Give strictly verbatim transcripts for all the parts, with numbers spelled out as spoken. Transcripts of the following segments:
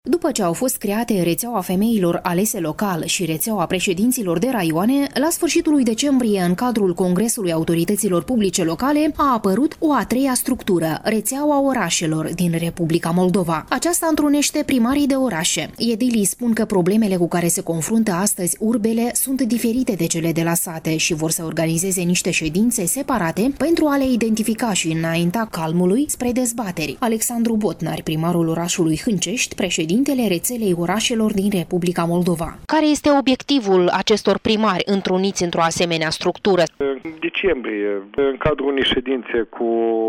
După ce au fost create rețeaua femeilor alese local și rețeaua președinților de raioane, la sfârșitul lui decembrie, în cadrul Congresului Autorităților Publice Locale, a apărut o a treia structură, rețeaua orașelor din Republica Moldova. Aceasta întrunește primarii de orașe. Edilii spun că problemele cu care se confruntă astăzi urbele sunt diferite de cele de la sate și vor să organizeze niște ședințe separate pentru a le identifica și înainta calmului spre dezbateri. Alexandru Botnar, primarul orașului Hâncești, președinte Președintele rețelei orașelor din Republica Moldova. Care este obiectivul acestor primari întruniți într-o asemenea structură? În decembrie, în cadrul unei ședințe cu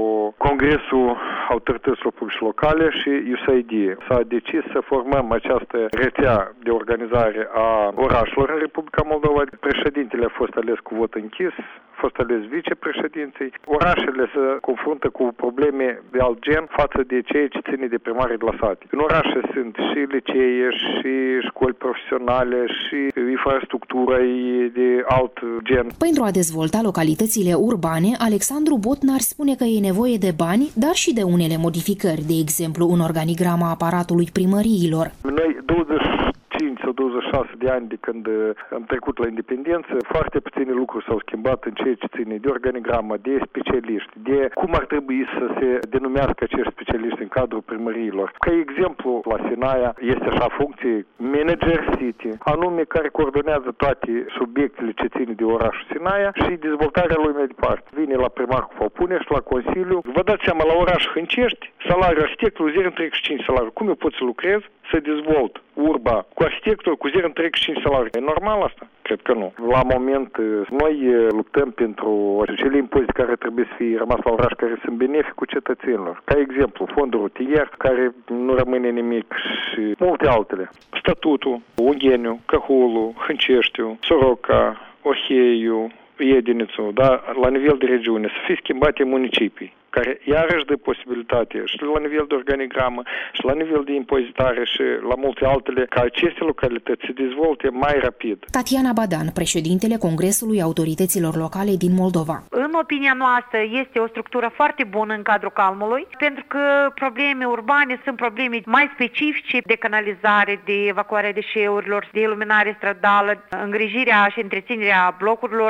Congresul Autorităților Publice Locale și U S A I D, s-a decis să formăm această rețea de organizare a orașelor în Republica Moldova. Președintele a fost ales cu vot închis, a fost ales vicepreședinții. Orașele se confruntă cu probleme de alt gen față de ceea ce ține de primarii de la sate. În orașe sunt și licee, și școli profesionale, și infrastructura de alt gen. Pentru a dezvolta localitățile urbane, Alexandru Botnar spune că e nevoie de bani, dar și de unele modificări, de exemplu în organigrama aparatului primăriilor. Noi douăzeci și cinci sau douăzeci și șase de ani de când am trecut la independență, foarte puține lucruri s-au schimbat în ceea ce ține de organigramă, de specialiști, de cum ar trebui să se denumească acești specialiști în cadrul primăriilor. Ca exemplu, la Sinaia este așa funcție Manager City, anume care coordonează toate subiectele ce ține de orașul Sinaia și dezvoltarea lui mai departe. Vine la primar cu Făpune și la Consiliu. Vă dați seama, la oraș Hâncești, salariul arhitectului zero virgulă treizeci și cinci salariu. Cum eu pot să lucrez, să dezvolt urba cu arhitectul cu zero virgulă treizeci și cinci salariu? E normal asta? Cred că nu. La moment, noi luptăm pentru acele impozite care trebuie să fie rămas la oraș, care sunt beneficul cetățenilor. Ca exemplu, fondul rutier, care nu rămâne nimic, și multe altele. Statutul, Ungheniu, Căhulu, Hânceștiu, Soroca, Oheiu, Iedinițu, da, la nivel de regiune, să fie schimbate municipii, care iarăși dă posibilitate și la nivel de organigramă, și la nivel de impozitare și la multe altele, ca aceste localități se dezvolte mai rapid. Tatiana Badan, președintele Congresului Autorităților Locale din Moldova. În opinia noastră, este o structură foarte bună în cadrul calmului, pentru că probleme urbane sunt probleme mai specifice de canalizare, de evacuarea deșeurilor, de iluminare stradală, îngrijirea și întreținerea blocurilor.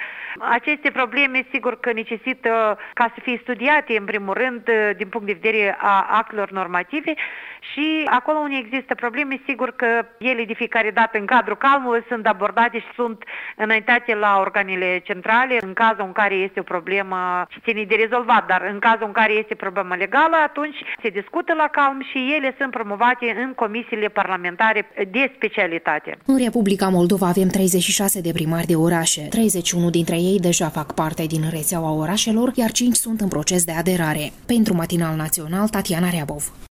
Aceste probleme, sigur că necesită ca să fie studiate în primul rând din punct de vedere a actelor normative și acolo unde există probleme, sigur că ele de fiecare dată în cadrul calmului sunt abordate și sunt înaintate la organele centrale în cazul în care este o problemă ce ține de rezolvat, dar în cazul în care este problemă legală, atunci se discută la calm și ele sunt promovate în comisiile parlamentare de specialitate. În Republica Moldova avem treizeci și șase de primari de orașe, treizeci și unu dintre ei deja fac parte din rețeaua orașelor, iar cinci sunt în proces de aderare. Pentru Matinal Național, Tatiana Reabov.